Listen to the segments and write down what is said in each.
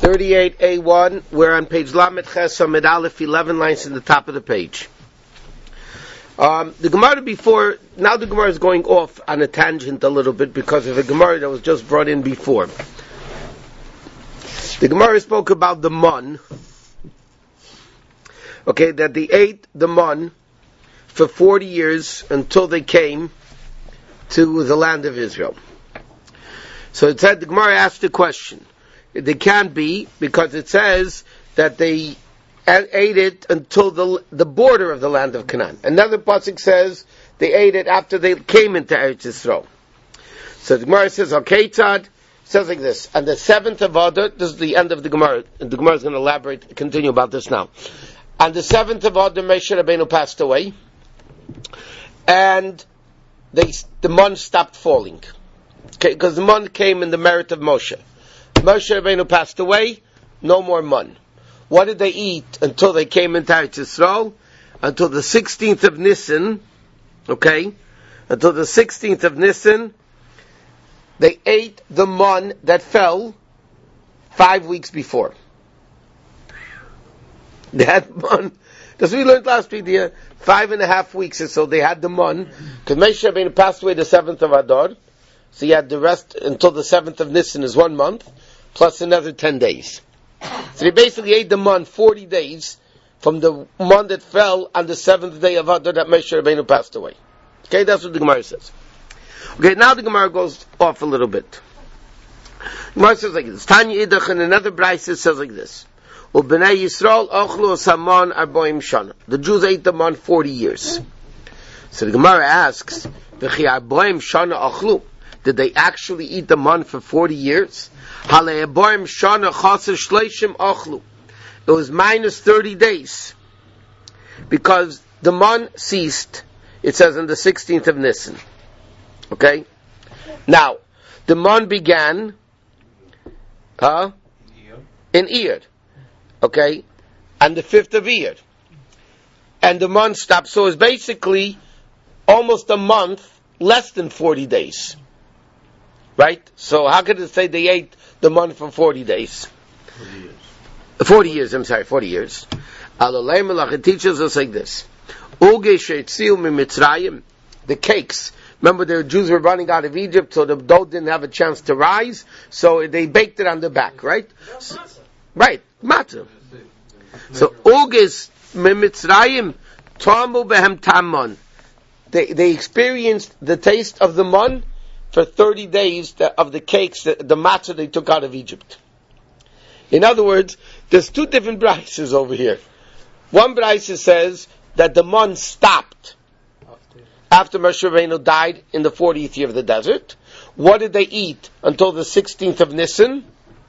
38A1, we're on page Lamed Ches Amid Aleph, 11 lines in the top of the page. The Gemara before, now the Gemara is going off on a tangent a little bit because of a Gemara that was just brought in before. The Gemara spoke about the mun, okay, that they ate the mun for 40 years until they came to the land of Israel. So it said, the Gemara asked the question. They can't be, because it says that they ate it until the border of the land of Canaan. Another pasuk says they ate it after they came into Eretz Yisrael. So the Gemara says, okay, Tzad, says like this, on the 7th of Adar, this is the end of the Gemara, and the Gemara is going to elaborate, continue about this now. On the 7th of Adar, Moshe Rabbeinu passed away, and the mun stopped falling. Okay, because the mun came in the merit of Moshe. Moshe Rabbeinu passed away, no more mun. What did they eat until they came into Eretz Yisrael? Until the 16th of Nisan, okay? Until the 16th of Nisan, they ate the mun that fell 5 weeks before. They had mun. As we learned last week, 5.5 weeks or so, they had the mun. Because Moshe Rabbeinu passed away the 7th of Adar. So you had the rest until the 7th of Nisan is 1 month, plus another 10 days. So they basically ate the mun 40 days from the mun that fell on the 7th day of Adar that Moshe Rabbeinu passed away. Okay, that's what the Gemara says. Okay, now the Gemara goes off a little bit. The Gemara says like this. Tanya Idach and another Brisa says like this. U'bnei Yisrael ochlu saman arboim shana. The Jews ate the mun 40 years. So the Gemara asks, V'chi arboim shana ochlu. Did they actually eat the mun for 40 years? It was minus 30 days. Because the mun ceased, it says on the 16th of Nisan. Okay? Now, the mun began in Iyar. Okay? On the 5th of Iyar. And the mun stopped. So it's basically almost a month, less than 40 days. Right? So how could it say they ate the mun for 40 days? 40 years. 40 years. It teaches us like this. The cakes. Remember the Jews were running out of Egypt, so the dough didn't have a chance to rise, so they baked it on the back, right? Right. Matzah. So, Uges Mitzrayim Tamu Behem Tamon. They experienced the taste of the mun for 30 days of the cakes, the matzah they took out of Egypt. In other words, there's two different brises over here. One brise says that the mun stopped after Moshe Rabbeinu died in the 40th year of the desert. What did they eat until the 16th of Nisan?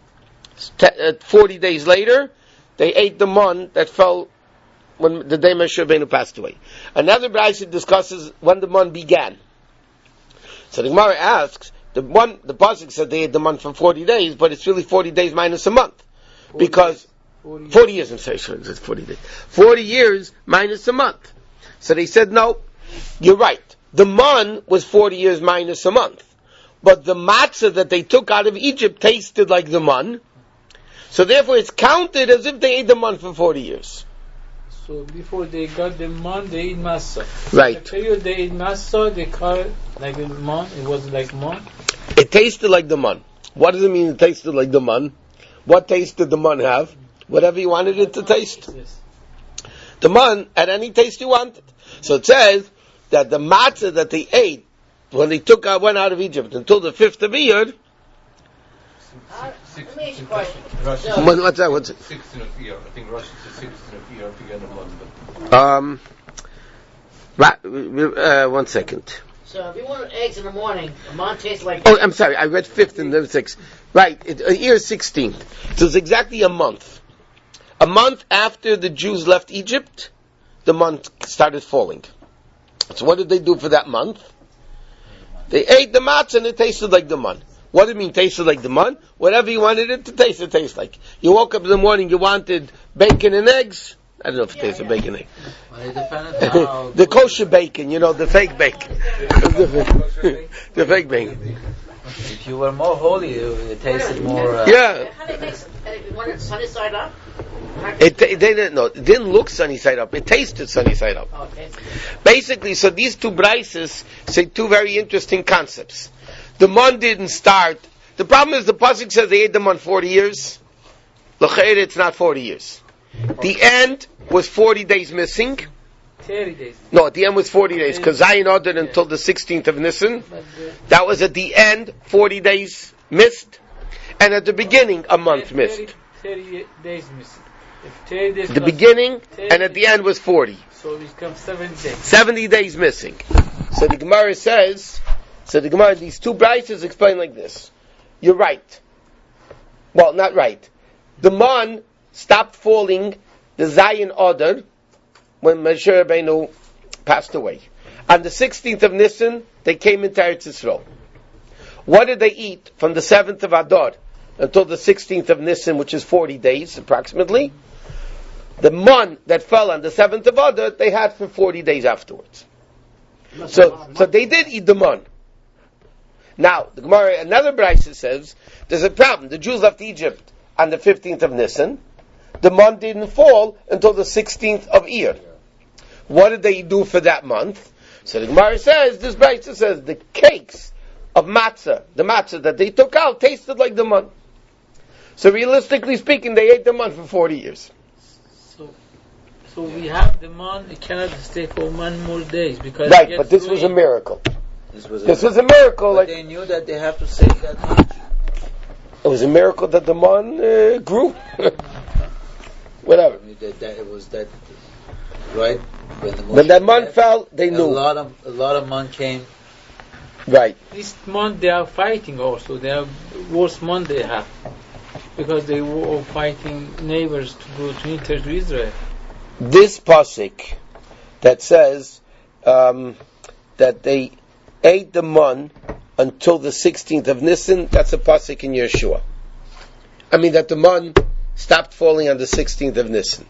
40 days later, they ate the mun that fell when the day Moshe Rabbeinu passed away. Another brise discusses when the mun began. So the Gemara asks, the pasuk said they ate the mun for 40 days, but it's really 40 days minus a month. 40 years, I'm sorry, it's 40 days. 40 years minus a month. So they said, no, you're right. The mun was 40 years minus a month. But the matzah that they took out of Egypt tasted like the mun. So therefore it's counted as if they ate the mun for 40 years. So before they got the mun, they eat masa. Right. The period they eat masa, they call it like a mun. It was like mun. It tasted like the mun. What does it mean it tasted like the mun? What taste did the mun have? Whatever you wanted it to taste. Yes. The mun had any taste you wanted. So it says that the matzah that they ate when they went out of Egypt until the 5th of Iyar. What's that? What's it? 16th of Iyar. I think Rosh is the 16th of Iyar began the month. 1 second. So if you want eggs in the morning, a mun tastes like... Oh, I'm sorry, I read 5th and then 6th. Right, Iyar 16th. So it's exactly a month. A month after the Jews left Egypt, the month started falling. So what did they do for that month? They ate the matzah and it tasted like the mun. What do you mean tasted like the mun? Whatever you wanted it to taste, it tastes like. You woke up in the morning, you wanted bacon and eggs. I don't know if it tastes like bacon and eggs. The kosher bacon, the fake bacon. The fake bacon. If you were more holy, it tasted more... Yeah. How do you make when it's sunny side up? They didn't know. It didn't look sunny side up. It tasted sunny side up. Oh, okay. Basically, so these two brises say two very interesting concepts. The man didn't start. The problem is the pasuk says they ate them on 40 years. L'cheir, it's not 40 years. The end was 40 days missing. 30 days. No, at the end was 40 days because Zion ordered until the 16th of Nisan. That was at the end 40 days missed, and at the beginning a month missed. 30 days missing. If 30 days The plus beginning 30 and at the end was 40. So it becomes 70 days. 70 days missing. So the Gemara says, these two brises explain like this. You're right. Well, not right. The man stopped falling the Zion order when Moshe Rabbeinu passed away. On the 16th of Nisan, they came into Eretz Yisrael. What did they eat from the 7th of Adar until the 16th of Nisan, which is 40 days approximately? The man that fell on the 7th of Adar, they had for 40 days afterwards. So they did eat the man. Now, the Gemara, another brayso says, there's a problem. The Jews left Egypt on the 15th of Nisan. The month didn't fall until the 16th of Iyar. What did they do for that month? So the Gemara says, this brayso says, the cakes of matzah, the matzah that they took out, tasted like the month. So realistically speaking, they ate the month for 40 years. So we have the man, it cannot stay for one more days because right, but this was a miracle. This was a miracle. But they knew that they have to save that much. It was a miracle that the man grew. Whatever. I mean, it was that, right? When that man fell, they knew. A lot of man came. Right. This month they are fighting also. They are worst month they have because they were fighting neighbors to go to enter to Israel. This pasuk that says that they ate the man until the 16th of Nisan, that's a pasuk in Yeshua. I mean that the man stopped falling on the 16th of Nisan.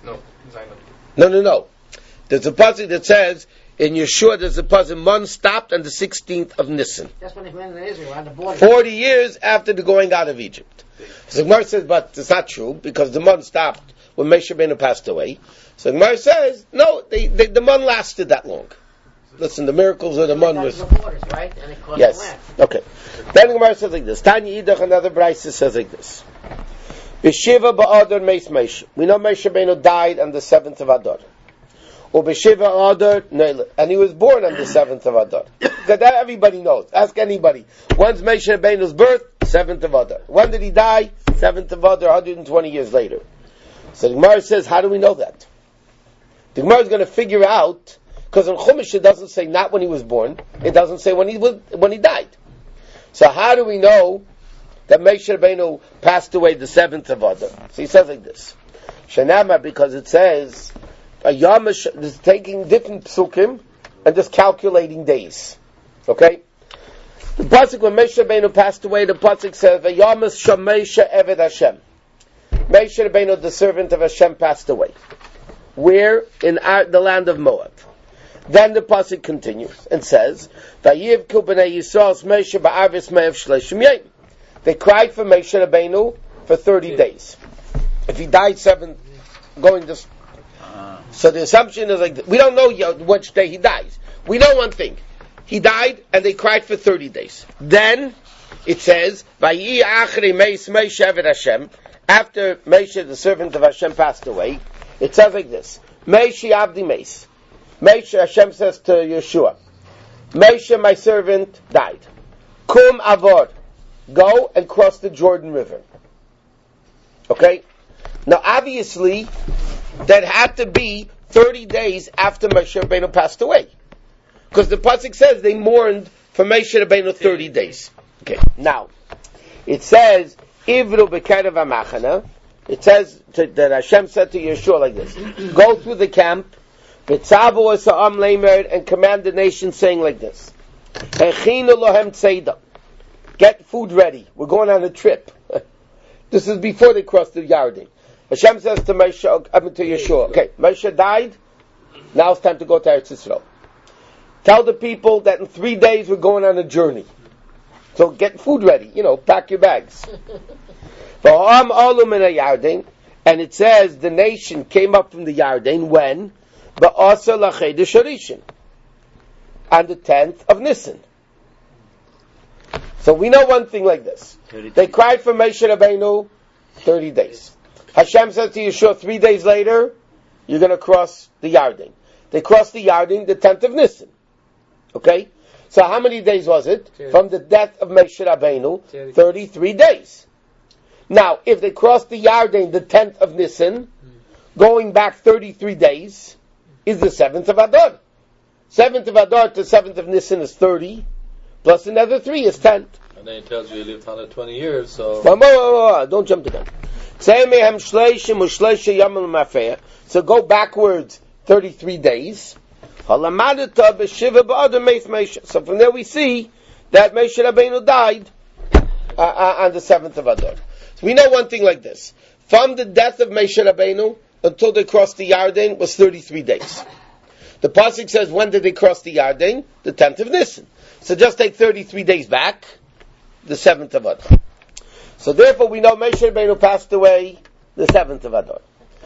No. There's a pasuk that says in Yeshua, there's a pasuk, man stopped on the 16th of Nisan. That's when they went into Israel, on the border. 40 years after the going out of Egypt. So Gemara says, but it's not true, because the man stopped when Moshe Rabbeinu passed away. So Gemara says, no, the man lasted that long. Listen, the miracles of the man was... The borders, right? And it caused Yes. the land. Okay. Then the Gemara says like this. Tanya Idach, another brayso says like this. B'shiva ba'adar meis Moshe. We know Moshe Rabbeinu died on the 7th of Adar. B'shiva Adar neileh. And he was born on the 7th of Adar. That everybody knows. Ask anybody. When's Moshe Rabbeinu's birth? 7th of Adar. When did he die? 7th of Adar, 120 years later. So the Gemara says, how do we know that? The Gemara is going to figure out, because in Chumash it doesn't say not when he was born, it doesn't say when he died. So how do we know that Moshe Rabbeinu passed away the 7th of Adar? So he says like this. Shenama, because it says, is taking different psukim and just calculating days. Okay? The pasuk when Moshe Rabbeinu passed away, the pasuk says, Vayamas Shemesha Eved Hashem. Moshe Rabbeinu, the servant of Hashem, passed away. Where? In the land of Moab. Then the pasuk continues and says, Vayivku b'nei Yisrael Moshe ba'arvis me'av shleishim yom. They cried for Moshe Rabbeinu for 30 days. If he died so the assumption is like, we don't know which day he dies. We know one thing. He died and they cried for 30 days. Then it says, Vayi achri meis Moshe eved Hashem. After Moshe, the servant of Hashem, passed away, it says like this: Moshe avdi meis. Moshe, Hashem says to Yeshua, Moshe, my servant, died. Kum avor, go and cross the Jordan River. Okay? Now, obviously, that had to be 30 days after Moshe Rabbeinu passed away, because the pasuk says they mourned for Moshe Rabbeinu 30 days. Okay. Now, it says Ivru b'kerev hamachana. It says that Hashem said to Yeshua like this: go through the camp, v'tzavu esa'am leimer, and command the nation, saying like this: Echinu lohem tzeidah. Get food ready. We're going on a trip. This is before they crossed the Yarden. Hashem says to Yeshua, okay, Moshe died. Now it's time to go to Eretz Yisrael. Tell the people that in 3 days we're going on a journey. So get food ready. Pack your bags. V'ha'am alu min ha'yarden, and it says the nation came up from the Yarden when? Ba'asa l'chedesh harishin, on the 10th of Nisan. So we know one thing like this. They cried for Moshe Rabbeinu 30 days. Hashem said to Yeshua 3 days later, you're going to cross the Yarden. They crossed the Yarden the 10th of Nisan. Okay? So how many days was it? From the death of Moshe Rabbeinu, 33 days. Now, if they crossed the Yarden the 10th of Nisan, going back 33 days, is the 7th of Adar. 7th of Adar to 7th of Nisan is 30, plus another 3 is 10. And then it tells you lived 120 years, so... Don't jump to that. So go backwards 33 days. So from there we see that Moshe Rabbeinu died on the 7th of Adar. So we know one thing like this. From the death of Moshe Rabbeinu until they crossed the Yarden was 33 days. The Pasuk says, when did they cross the Yarden? The 10th of Nisan. So just take 33 days back, the 7th of Adar. So therefore we know Moshe Rabbeinu passed away the 7th of Adar.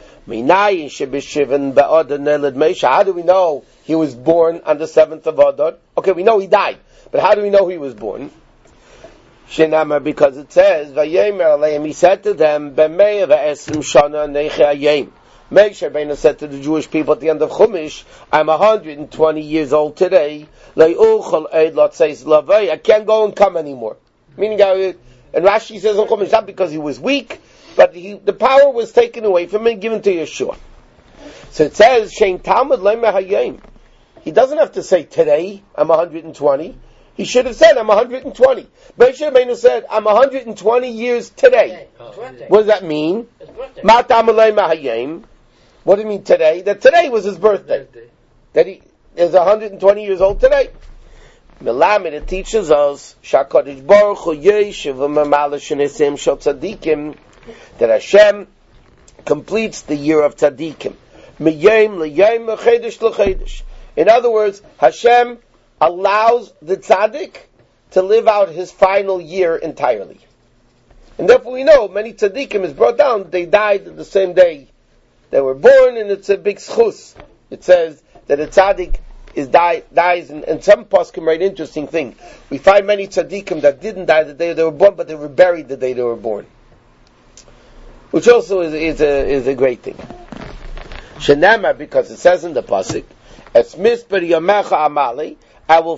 How do we know he was born on the 7th of Adar? Okay, we know he died, but how do we know he was born? Because it says, he said to them, Moshe Rabbeinu said to the Jewish people at the end of Chumash, I'm 120 years old today. I can't go and come anymore. Meaning, and Rashi says in Chumash, not because he was weak, but the power was taken away from him and given to Yeshua. So it says, Shein Talmud Leimer Hayim. He doesn't have to say today, I'm 120. He should have said, I'm 120. Moshe Rabbeinu said, I'm 120 years today. What does that mean? Ma Talmud Leimer Hayim. What do you mean today? That today was his birthday. That he is 120 years old today. Melamed, it teaches us Shakadosh Baruch Hu Yeshiv V'Mamala Shnesim Shel Tzadikim, that Hashem completes the year of Tzadikim. Miyayim l'yayim l'chedesh l'chedesh. In other words, Hashem allows the Tzadik to live out his final year entirely. And therefore we know many Tzadikim is brought down, they died the same day they were born, and it's a big schus. It says that a tzaddik dies, and some poskim write an interesting thing. We find many tzaddikim that didn't die the day they were born, but they were buried the day they were born, which also is a great thing. Shenamar, because it says in the pasuk, "Es misper yamecha amali," I will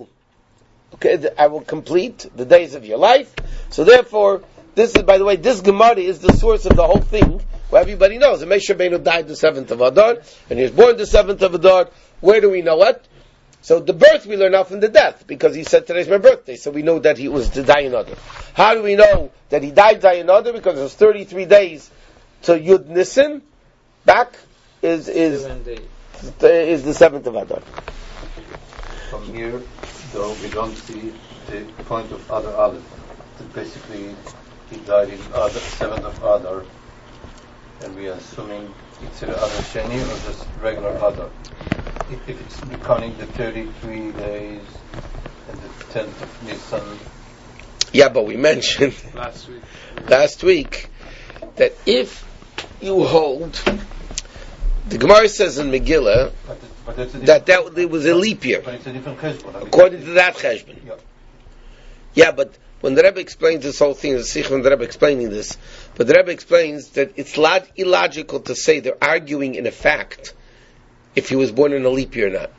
complete the days of your life. So therefore, this is, by the way, this Gemara is the source of the whole thing. Well, everybody knows that Moshe Rabbeinu died the 7th of Adar, and he was born the 7th of Adar. Where do we know it? So the birth we learn now from the death, because he said today's my birthday, so we know that he was to die in Adar. How do we know that he died in Adar? Because it was 33 days to Yud Nisan. Back is the 7th of Adar. From here, though, we don't see the point of Adar Aleph. That basically, he died in 7th of Adar. And we are assuming it's either Adar Sheni or just regular Adar. If it's counting the 33 days and the 10th of Nisan. Yeah, but we mentioned last week that if you hold, the Gemara says in Megillah that it was a leap year. But it's a different cheshbon. According to that cheshbon. Yeah, but when the Rebbe explains this whole thing, the Sikh when the Rebbe explaining this, but the Rebbe explains that it's illogical to say they're arguing in a fact if he was born in a leap year or not.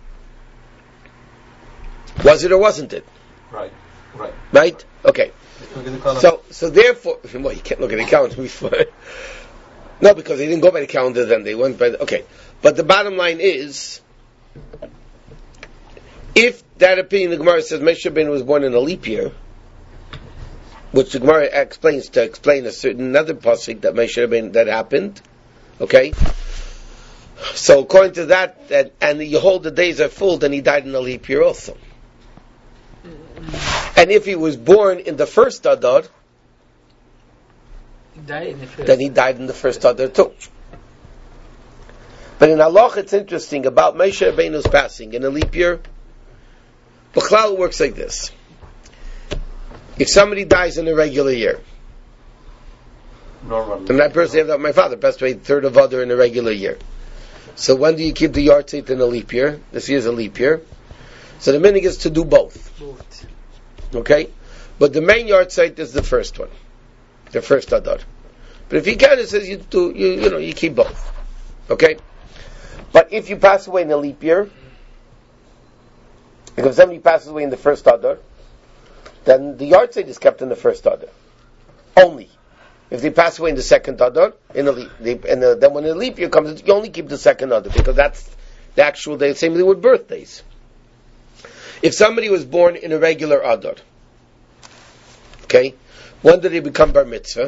Was it or wasn't it? Right. Right? Okay. So therefore, well, you can't look at the calendar before. No, because they didn't go by the calendar then, they went by okay. But the bottom line is, if that opinion, the Gemara says Moshe Rabbeinu was born in a leap year, which the Gemara explains to explain a certain another pasuk that Moshe Rabbeinu that happened. Okay, so according to that, and you hold the days are full, then he died in a leap year also. And if he was born in the first Adar, then he died in the first Adar too. But in Halach, it's interesting about Moshe Rabbeinu's passing in a leap year. B'chlal works like this. If somebody dies in a regular year, Normal. And I personally have that with my father, passed away 3rd of Adar in a regular year. So when do you keep the yard site in a leap year? This year is a leap year. So the minhag is to do both. Okay? But the main yard site is the first one. The first Adar. But if you can, it says you keep both. Okay? But if you pass away in a leap year, if somebody passes away in the first Adar, then the yard site is kept in the first Adar. Only. If they pass away in the second Adar, then when a leap year comes, you only keep the second Adar, because that's the actual day. Same thing with birthdays. If somebody was born in a regular Adar, okay, when did he become bar mitzvah?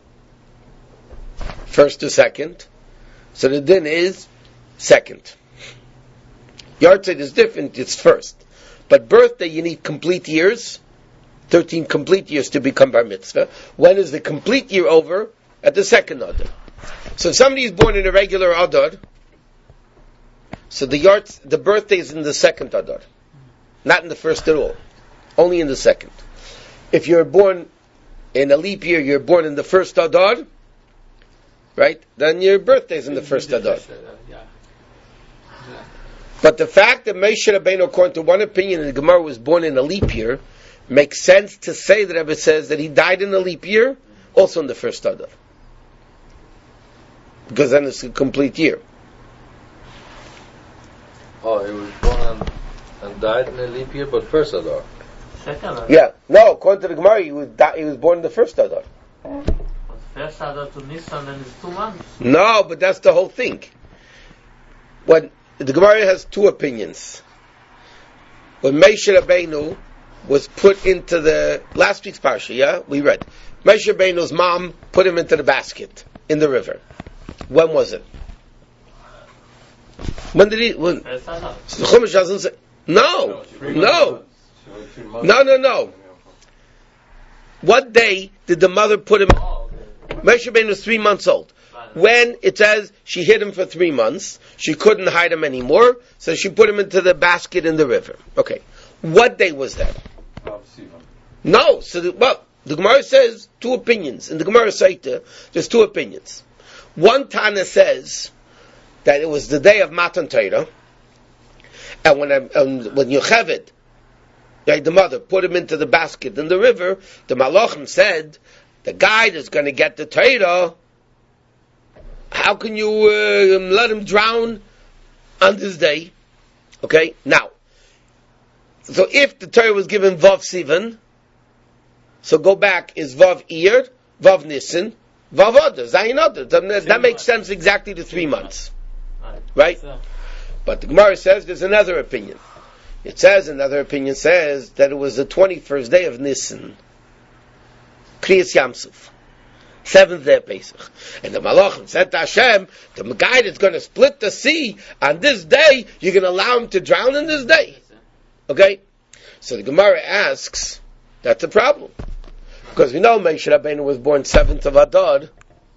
First or second? So the din is second. Yard site is different, it's first. But birthday, you need complete years, 13 complete years to become bar mitzvah. When is the complete year over? At the second Adar. So if somebody is born in a regular Adar, so the birthday is in the second Adar. Not in the first at all. Only in the second. If you're born in a leap year, you're born in the first Adar, right? Then your birthday is in the first Adar. But the fact that Moshe Rabbeinu, according to one opinion, the Gemara was born in a leap year, makes sense to say that Rebbe says that he died in a leap year, also in the first Adar. Because then it's a complete year. Oh, he was born and died in a leap year, but first Adar. Second Adar. Yeah. No, according to the Gemara, he was born in the first Adar. First Adar to Nisan, then it's 2 months. No, but that's the whole thing. When the Gemara has two opinions. When Moshe Rabbeinu was put into the last week's parsha, yeah, we read Moshe Rabbeinu's mom put him into the basket in the river. When was it? When did he? When? First Adar. So the Chumash doesn't say. No. What day did the mother put him? Moshe Rabbeinu was 3 months old. When it says she hid him for 3 months, she couldn't hide him anymore, so she put him into the basket in the river. Okay. What day was that? No. So, the Gemara says 2 opinions. In the Gemara Saita, there's 2 opinions. One Tana says that it was the day of Matan Torah, and when Yocheved, right, the mother, put him into the basket in the river, the Malachim said, the guy that's going to get the Torah, how can you let him drown on this day? Okay, now, so if the Torah was given Vav Sivan, so go back, is Vav Iyar, Vav Nisan, Vav Adar, Zayin Adar. That makes sense exactly to 3 months. Right? But the Gemara says there's another opinion. Another opinion says that it was the 21st day of Nisan. Kriyas Yamsuf. 7th day of Pesach. And the Malachim said to Hashem, the guy that's going to split the sea on this day, you're going to allow him to drown in this day. Okay? So the Gemara asks, that's a problem. Because we know Moshe Rabbeinu was born 7th of Adar.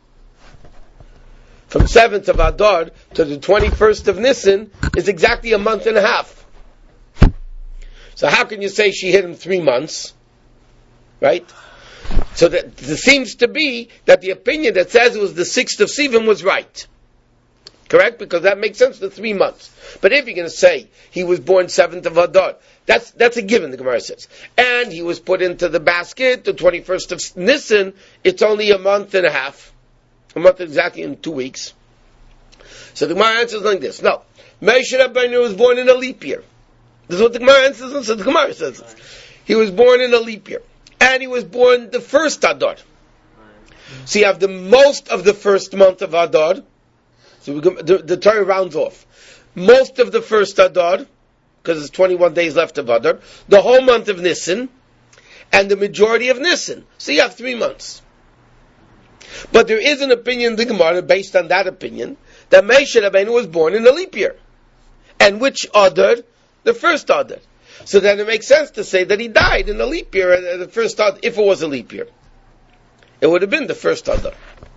From 7th of Adar to the 21st of Nisan is exactly a month and a half. So how can you say she hid him 3 months? Right? So that there seems to be that the opinion that says it was the 6th of Sivan was right. Correct? Because that makes sense, the 3 months. But if you're going to say he was born 7th of Adar, that's a given, the Gemara says. And he was put into the basket, the 21st of Nisan, it's only a month and a half. A month exactly in 2 weeks. So the Gemara answers like this. No. Moshe Rabbeinu was born in a leap year. This is what the Gemara answers. So the Gemara says this. He was born in a leap year. And he was born the first Adar. So you have the most of the first month of Adar. So the Torah rounds off. Most of the first Adar, because there's 21 days left of Adar. The whole month of Nisan. And the majority of Nisan. So you have 3 months. But there is an opinion in the Gemara, based on that opinion, that Moshe Rabbeinu was born in a leap year. And which Adar? The first Adar. So then it makes sense to say that he died in a leap year, the first Adar, if it was a leap year. It would have been the first Adar.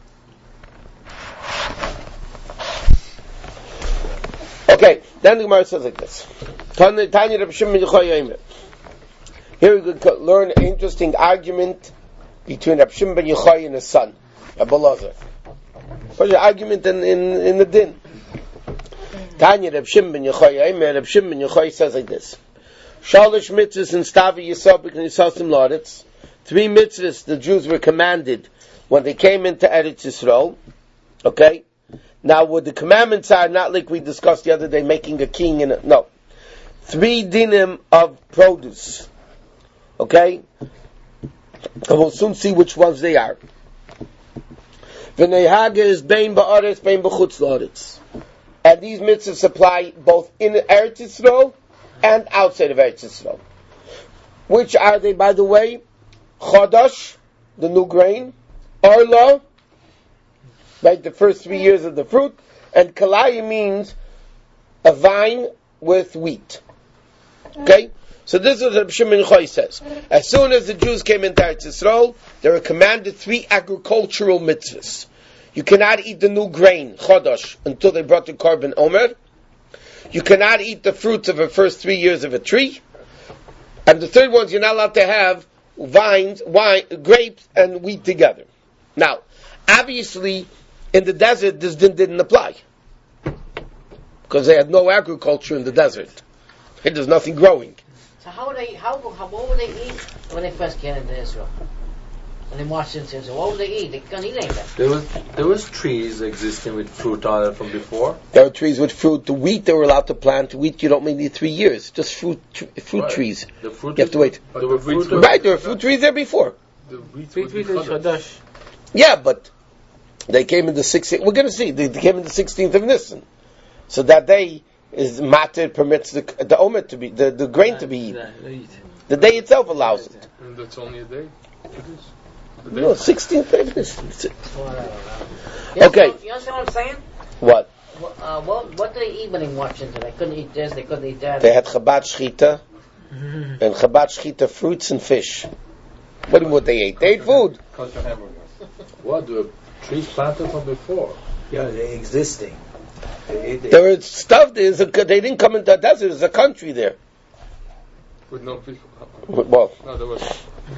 Okay, then the Gemara says like this. Here we could learn an interesting argument between Reb Shimon ben Yochai and his son. Rabbi Lazar. What's your argument in the din? Tanya Reb Shimon ben Yochai, Reb Shimon ben Yochai says like this. Shalosh mitzvahs and Stavi Yisabik and Yisasim Laretz. 3 mitzvahs the Jews were commanded when they came into Eretz Yisrael. Okay? Now, what the commandments are, not like we discussed the other day, making a king and no. 3 dinim of produce. Okay? And we'll soon see which ones they are. V'neihaga is bein ba'aretz, bein b'chutz la'aretz. And these mitzvahs apply both in Eretz Yisrael and outside of Eretz Yisrael. Which are they, by the way? Chodosh, the new grain. Arla, right, the first 3 years of the fruit. And kalaya means a vine with wheat. Okay? So this is what Reb Shimon Choy says. As soon as the Jews came into Eretz Yisrael, they were commanded 3 agricultural mitzvahs. You cannot eat the new grain, chodosh, until they brought the korban omer. You cannot eat the fruits of the first 3 years of a tree. And the third one is you're not allowed to have vines, wine, grapes, and wheat together. Now, obviously, in the desert, this didn't apply. Because they had no agriculture in the desert. There's nothing growing. So what would they eat when they first came into Israel? When they marched into Israel, what would they eat? They couldn't eat anything. There was trees existing with fruit on it from before. There were trees with fruit. The wheat they were allowed to plant. Wheat you don't need 3 years. Just fruit Right. trees. The fruit You have to wait. There were fruit. Right, there were fruit trees there before. The wheat Wheat would be is chodesh. Chodesh. Yeah, but they came in the 16th. We're going to see. They came in the 16th of Nisan. So that day is matir permits the omer to be the grain to be eaten. The day itself allows it. And that's only a day. It is. No, 16th day of Nisan. You Okay. You understand what I'm saying? What? What did they eat when they marched into? They couldn't eat this. They couldn't eat that. They had Chabad Shchita and Chabad Shchita fruits and fish. What they ate? They ate food. Kosher hamburgers. What? There were trees planted from before. Yeah, they're existing. There was stuff. They didn't come into the desert. There's a country there. With no people. Well, No, there was.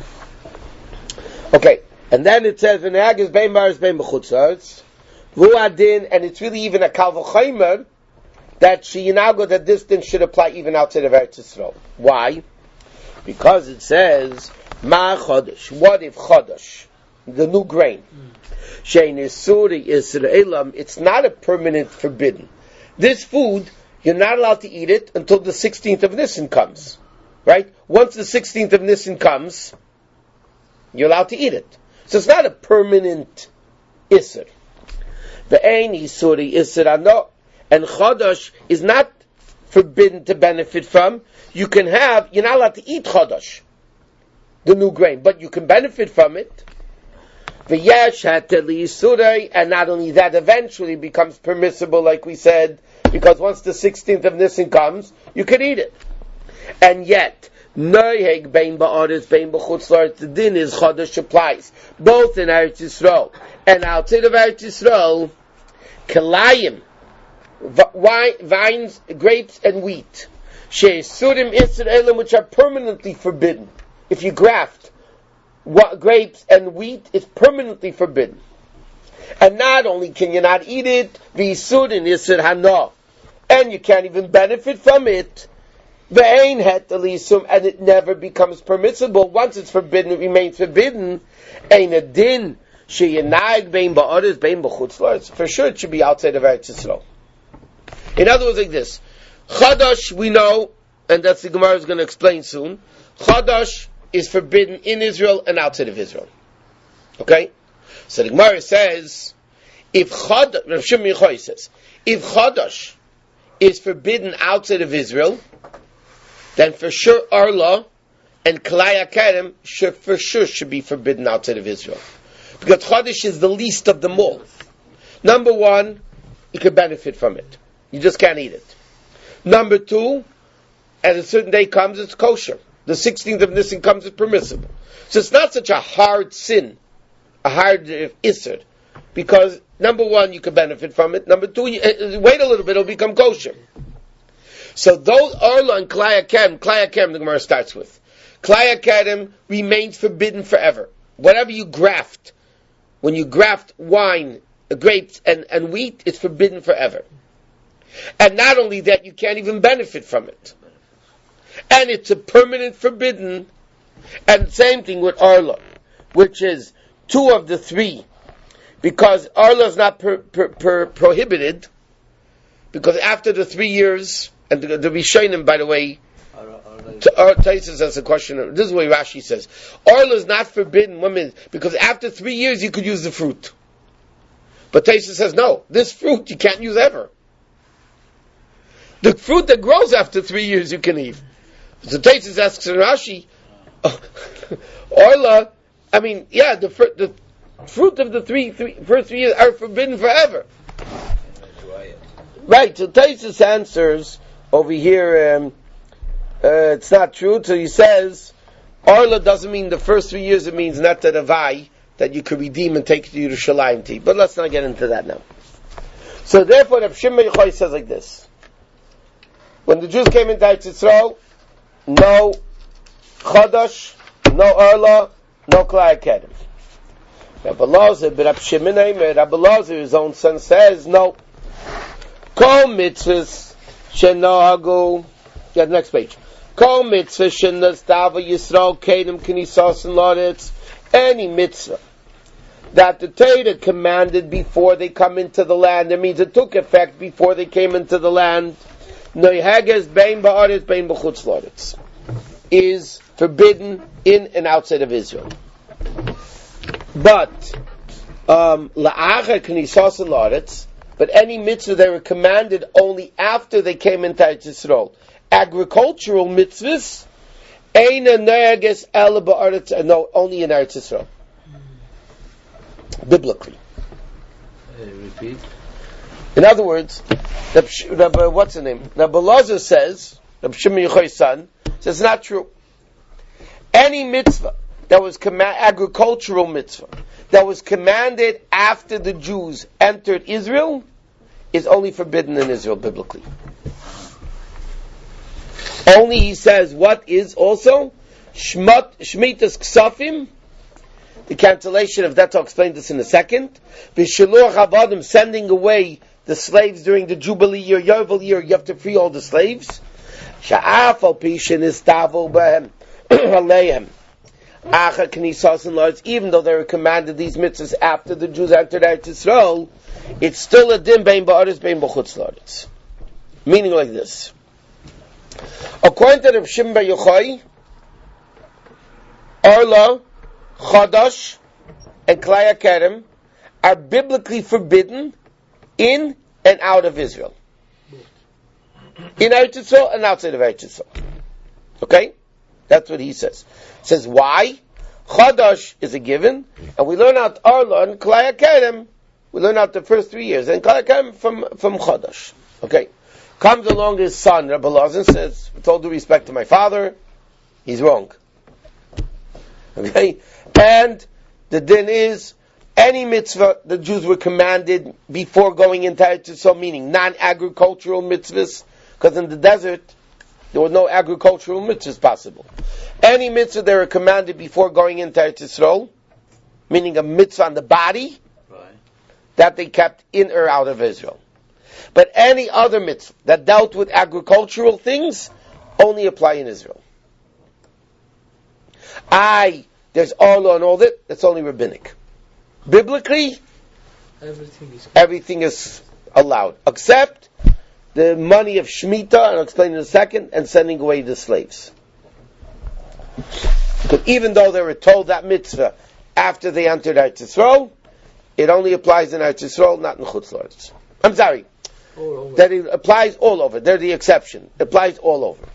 okay. And then it says, "V'ne'ag is bein ba'aretz bein b'chutz la'aretz." Vu'adin, and it's really even a kal v'chaymer that sheyinago that this din should apply even outside of Eretz Yisrael. Why? Because it says, "Ma chodesh." What if chodesh, the new grain? Shein isuri Yisraelam. It's not a permanent forbidden. This food you're not allowed to eat it until the 16th of Nisan comes. Right? Once the 16th of Nisan comes, you're allowed to eat it. So it's not a permanent Isser. The Ein Isuri Isser Ano. And Chodosh is not forbidden to benefit from. You're not allowed to eat Chodosh, the new grain, but you can benefit from it. V'yesh hateli Isurei, and not only that, eventually becomes permissible, like we said, because once the 16th of Nisan comes, you can eat it. And yet, Noiheg bein ba'aretz bein b'chutz la'aretz, the din is Chodesh applies, both in Eretz Yisrael and outside of Eretz Yisrael. Kalayim, vines, grapes, and wheat. She'esurim Yisraelim, which are permanently forbidden. If you graft grapes and wheat, it's permanently forbidden. And not only can you not eat it, v'isurin Yisr hana, and you can't even benefit from it. Ve'ein het elisum, and it never becomes permissible. Once it's forbidden, it remains forbidden. Ein a din she'yenag bein ba'aretz bein b'chutz la'aretz. For sure, it should be outside of Eretz Yisrael. In other words, like this: Chadash, we know, and that's the Gemara is going to explain soon. Chadash is forbidden in Israel and outside of Israel. Okay, so the Gemara says, if Chadash, Rav Shimon Yochai says, if Chadash is forbidden outside of Israel, then for sure Arla and Kalai Akarem for sure should be forbidden outside of Israel. Because Chodesh is the least of them all. Number one, you can benefit from it. You just can't eat it. Number two, as a certain day comes, it's kosher. The 16th of Nisan comes, it's permissible. So it's not such a hard sin, a hard isser. Because, number one, you can benefit from it. Number two, wait a little bit, it'll become kosher. So those Arla and Klai Akarem, the Gemara starts with. Klai Akarem remains forbidden forever. Whatever you graft when you graft wine, grapes, and wheat, it's forbidden forever. And not only that, you can't even benefit from it. And it's a permanent forbidden. And same thing with Arla, which is 2 of the 3. Because Arla is not prohibited, because after the 3 years, and the Rishonim, by the way, Taisus has a question. This is what Rashi says. Arla is not forbidden women, because after 3 years you could use the fruit. But Taisus says, no, this fruit you can't use ever. The fruit that grows after 3 years you can eat. So Taisus asks in Rashi, Arla, the fruit of the first 3 years are forbidden forever. Right, so Taisus answers over here, it's not true. So he says, Arla doesn't mean the first 3 years, it means not that avai, that you could redeem and take to Yerushalayim tea. But let's not get into that now. So therefore, Reb Shimon Yochai says like this. When the Jews came into Eretz Yisrael, no Chodosh, no Arla, no Klai Kedem. Rabbi Elazar, but Reb Shimon Eimer, Rabbi Elazar, his own son, says, no. Kol mitzvahs shenahagu. Yeah, next page. Kol mitzvahs shenastava Yisrael kedem knisas and loretz. Any mitzvah that the Torah commanded before they come into the land, that means it took effect before they came into the land, noihages bein ba'aretz bein b'chutz loretz, is forbidden in and outside of Israel. But la'acher knisas and loretz, but any mitzvah they were commanded only after they came into Eretz Yisrael. Agricultural mitzvahs, Eina ne'ages ela ba'aretz, no, only in Eretz Yisrael. Biblically. Repeat. In other words, what's the name? Rabbi Elazar says, Rabbi Shimon Yochai's son, says it's not true. Any mitzvah that was agricultural mitzvah that was commanded after the Jews entered Israel is only forbidden in Israel biblically. Only, he says, what is also Shmitas Ksafim, the cancellation of that. I'll explain this in a second. B'shiluach havadim, sending away the slaves during the Jubilee year, Yovel year, you have to free all the slaves. Sha'af al pishin istavu b'hem aleihem. Acha knisas and lords, even though they were commanded these mitzvahs after the Jews entered Eretz Yisrael, it's still a din bein ba'aretz bein b'chutz lords. Meaning like this. According to Reb Shimon Bar Yochai, Arla, Chodosh, and Klai HaKerem are biblically forbidden in and out of Israel. In Eretz Yisrael and outside of Eretz Yisrael. Okay? That's what he says. He says, why? Chodosh is a given, and we learn out Arla and Klai HaKerem, we learn out the first 3 years, and Klai HaKerem from Chodosh. Okay? Comes along his son, Rabbi Elazar, says, with all due respect to my father, he's wrong. Okay? And the din is, any mitzvah the Jews were commanded before going into Eretz Yisrael, meaning non-agricultural mitzvahs, because in the desert, there were no agricultural mitzvahs possible. Any mitzvah they were commanded before going into Eretz Yisrael, meaning a mitzvah on the body, right, that they kept in or out of Israel. But any other mitzvah that dealt with agricultural things only apply in Israel. There's Arla and all that, that's only rabbinic. Biblically, everything is allowed, except the money of Shemitah, and I'll explain in a second, and sending away the slaves. Because even though they were told that mitzvah after they entered Eretz Yisrael, it only applies in Eretz Yisrael, not in Chutz La'aretz. I'm sorry. That it applies all over. They're the exception. It applies all over.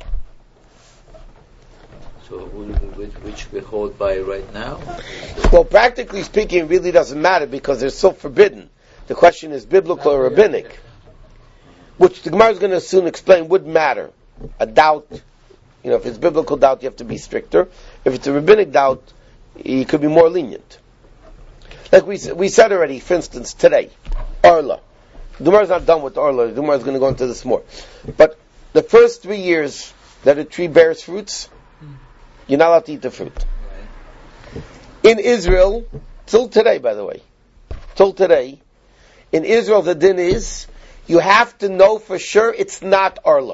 So which we hold by right now? Well, practically speaking, it really doesn't matter because they're so forbidden. The question is biblical or rabbinic. Which the Gemara is going to soon explain would matter. A doubt, if it's biblical doubt, you have to be stricter. If it's a rabbinic doubt, you could be more lenient. Like we said already, for instance, today, Arla. The Gemara is not done with Arla. The Gemara is going to go into this more. But the first 3 years that a tree bears fruits, you're not allowed to eat the fruit. In Israel, till today, by the way, till today, in Israel the din is, you have to know for sure it's not Arla.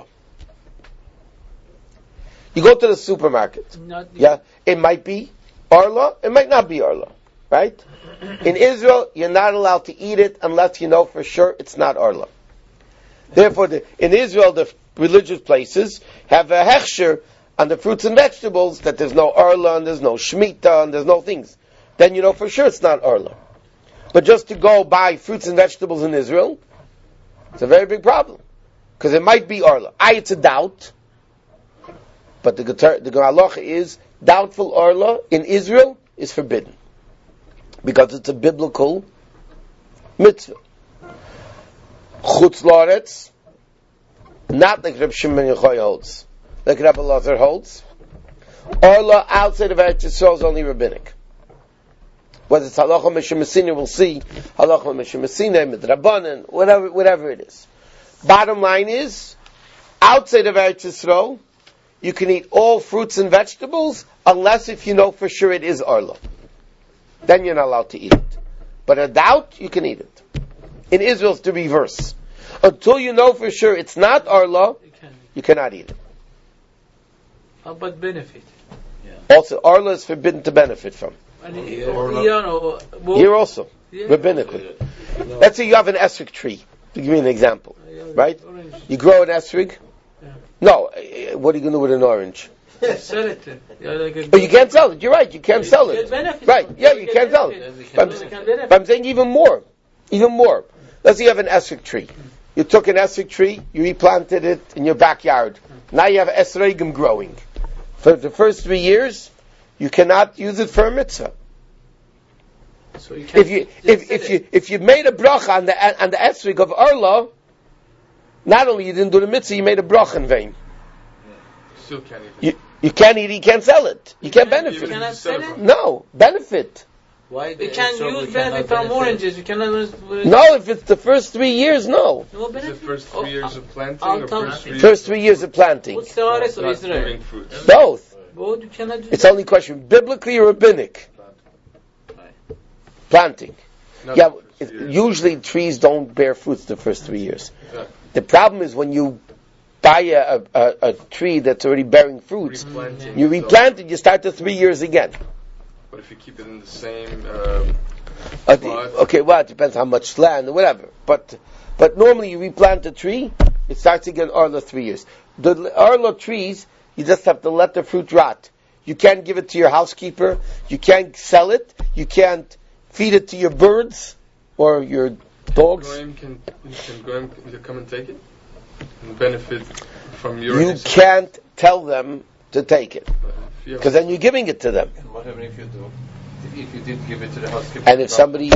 You go to the supermarket. Yeah, it might be Arla, it might not be Arla, right? In Israel, you're not allowed to eat it unless you know for sure it's not Arla. Therefore, in Israel, the religious places have a hechsher on the fruits and vegetables that there's no Arla and there's no Shemitah and there's no things. Then you know for sure it's not Arla. But just to go buy fruits and vegetables in Israel, it's a very big problem. Because it might be Arla. It's a doubt. But the halacha is, doubtful Arla in Israel is forbidden. Because it's a biblical mitzvah. Chutz La'aretz, not like Reb Shimon Yochai holds, like Rabbi Lazar holds. Arla outside of Eretz Yisrael is only rabbinic. Whether it's halacha Mishemesina, we'll see. Halacha Mishemesina, Midrabanan, whatever it is. Bottom line is, outside of Eretz Yisrael, you can eat all fruits and vegetables, unless if you know for sure it is Arla. Then you're not allowed to eat it. But a doubt, you can eat it. In Israel, it's the reverse. Until you know for sure it's not Arla, you cannot eat it. How about benefit? Also, Arla is forbidden to benefit from. Here also, rabbinically. Let's say you have an esrog tree. To give you an example, right? You grow an esrog. No, what are you going to do with an orange? Sell it. But you can't sell it. You're right. You can't sell it. Right? Yeah, you can't sell it. But I'm saying even more. Even more. Let's say you have an esrog tree. You took an esrog tree, you replanted it in your backyard. Now you have esrogim growing. For the first 3 years, you cannot use it for a mitzvah. So you if you made a bracha on the esrog of Arla, not only you didn't do the mitzvah, you made a bracha in vain. Still can't eat it. You can't eat it, you can't sell it. You can't benefit. You cannot sell it? No, benefit. Why We can use benefit from oranges. You cannot use. No, if it's the first 3 years, no. No Is benefit. it first 3 years of planting or first First 3 years of planting. What's the Ares or not Israel? growing fruits? Both. Both you cannot do. It's only a question, biblically or rabbinic? Planting. Not Yeah, the first years. usually trees don't bear fruits the first 3 years. Exactly. The problem is when you buy a tree that's already bearing fruits, Replanting. you replant it, you start the 3 years again. But if you keep it in the same Okay, well, it depends how much land or whatever. But normally you replant a tree, it starts again Arla 3 years. The Arla trees, you just have to let the fruit rot. You can't give it to your housekeeper. You can't sell it. You can't feed it to your birds or your dogs. Goyim can Goyim come and take it and benefit from your. You can't tell them to take it because then you're giving it to them. And what happens if you do? If you did give it to the housekeeper? And if somebody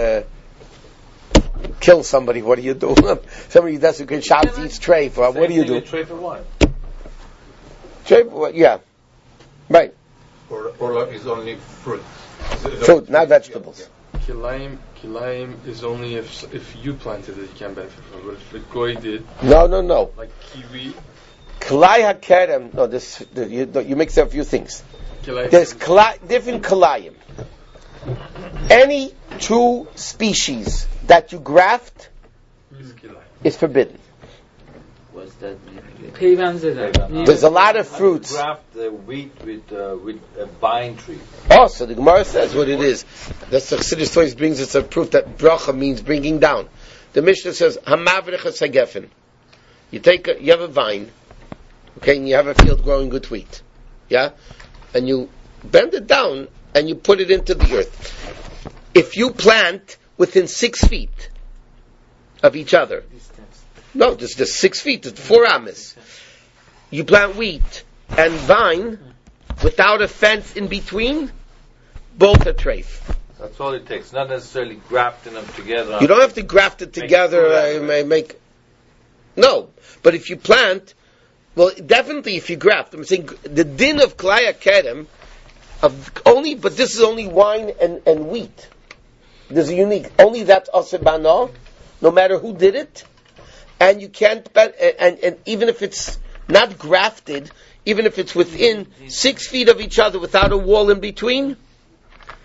kills somebody, what do you do? Somebody does a good shot, eats treif. What do you do? Tray for what? Treif, yeah, right. Or is only fruit. Fruit, not vegetables. Kilayim is only if you planted it, you can benefit from it. But if the goy did, No. like kiwi, Kalai hakerem. No, you mix up a few things. kilayim. There's different kalayim. Any two species that you graft is kilayim. is forbidden. What's that? Peyvan zeda. There's a lot of fruits. Graft the wheat with a vine tree. Oh, so the Gemara says what it is. The Chassidus Toys brings us a proof that bracha means bringing down. The Mishnah says hamavrecha sagefen. You have a vine, okay, and you have a field growing good wheat, yeah, and you bend it down and you put it into the earth. If you plant within 6 feet of each other, no, just 6 feet, it's 4 amas. You plant wheat and vine without a fence in between, both are treif. That's all it takes. Not necessarily grafting them together. You don't have to graft it together. No, but if you plant, well, definitely if you graft. I'm saying the din of klaya kerem but this is only wine and wheat. There's a unique. Only that's asebana, no matter who did it, and you can't. And even if it's not grafted, even if it's within 6 feet of each other without a wall in between,